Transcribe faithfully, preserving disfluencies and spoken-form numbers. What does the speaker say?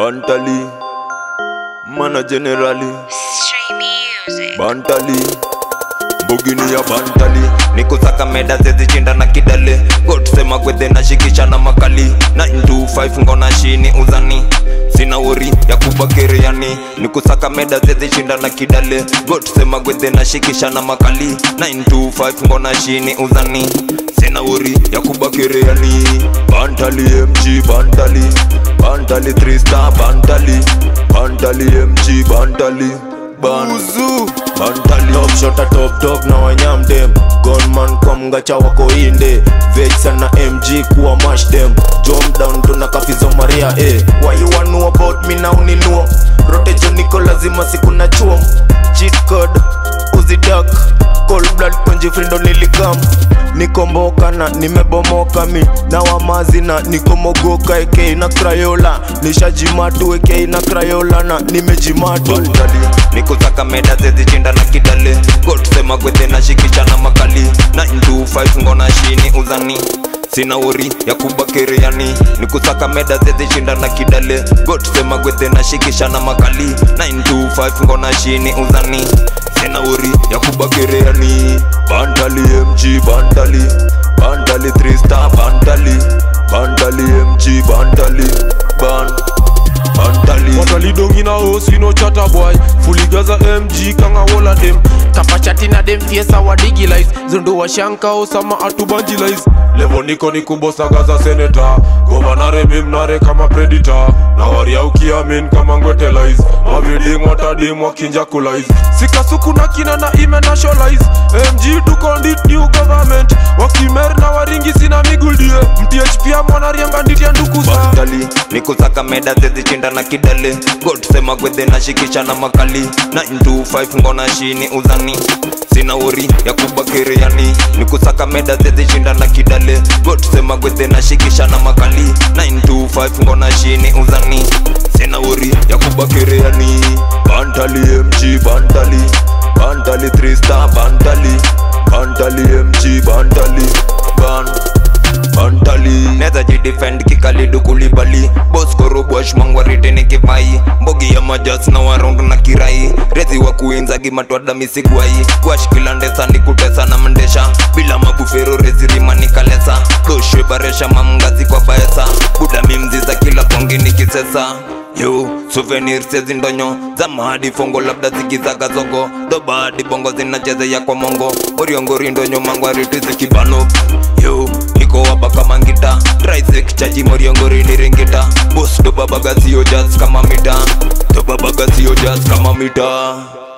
Bantali, mana generali. Stream music. Bantali, bugini ya Bantali. Nikusaka meda zezi chinda na kidale. God sema gwede na shikisha na makali. nine two five ngona shini uzani. Sina uri ya kubakiri yani. Nikusaka meda zezi chinda na kidale. God sema gwede na shikisha na makali. nine two five ngona shini uzani. Sina uri ya kubakiri yani. Bantali M G Bantali, Bantali three star Bantali, Bantali M G Bantali, Buzu Bantali. Top shot a top dog na wanyam dem. Gunman come ngacha wako inde. Veg sana M G kuwa mash them. Jump down to na kafizo Maria eh. Why you wanna know about me now ni know. Rotejo niko lazima siku na chuo. Cheat code Uzi duck. Cold blood kwenye friendo nilikam. Niko mboka na nimebomoka mi. Na wamazi na niko mogoka eke na Crayola. Nishajimatu eke na Crayola na nimejimatu. Bantali, Nikusaka meda zezi chinda na kidale. God sema gwede na shikisha na makali. nine two five ngona shini uzani. Sina uri ya kubakiri yani. Nikusaka meda zezi chinda na kidale. God sema gwede na shikisha na makali. nine two five ngona shini uzani. Sina uri ya kubakiri yani. Bantali M G Bantali, Bantali three star Bantali, Bantali M G Bantali, Ban Bantali. Bantali dongi na hosi no chata boy. Fully gaza M G kanga wala dem. Kapachati na dem fiesa wa digilize. Zundu wa shanka osama atubanjilize. Levo niko ni kubosa gaza seneta. Governare mimnare kama predator. Na waria ukiamin kama ngwetelize. Maviding watadim wakinja kulize. Sikasuku na kina na ime nationalize. M G to condit new government. Wakimer na waringi sina miguldie. M T H pia mwana rianga nditia ndukusa. Bantali, Nikusaka meda zezi chinda na kidale. God sema gwede na shikisha na makali. nine two five ngona shini uzani. Sina uri ya kubakiri yani. Nikusaka meda zezi chinda na kidale. God sema gwede na shikisha na makali. nine two five ngona shini uzani. Sina uri ya kubakiri yani. Bantali M G Bantali, Bantali three star Bantali, Bantali M G Bantali, Ban Bantali. Neza jidefend kikalidu kulibali. Boss koro bush mangwarite ni kivai. Mbogi ya majas na waround na kirai. Rezi wa kuinza gimatwada misigwai. Wash kilande sani kutesa na mndesha. Bila mabufero rezi rima nikalesa. Doshwe baresha mamgazi kwa baesa. Buda mimziza kila pongi ni kisesa. Yo, souvenir sezi ndonyo. Zama hadi fongo labda zikizaga zogo. Doba hadi bongo zinacheze ya kwa mongo. Oriongo rindonyo mangwarite zikibano. Yo, niko wapa kama ngita. Tricex chaji moriongo rini ringita. Boss doba baga siyo jazz kama mita. Doba baga siyo jazz kama mita.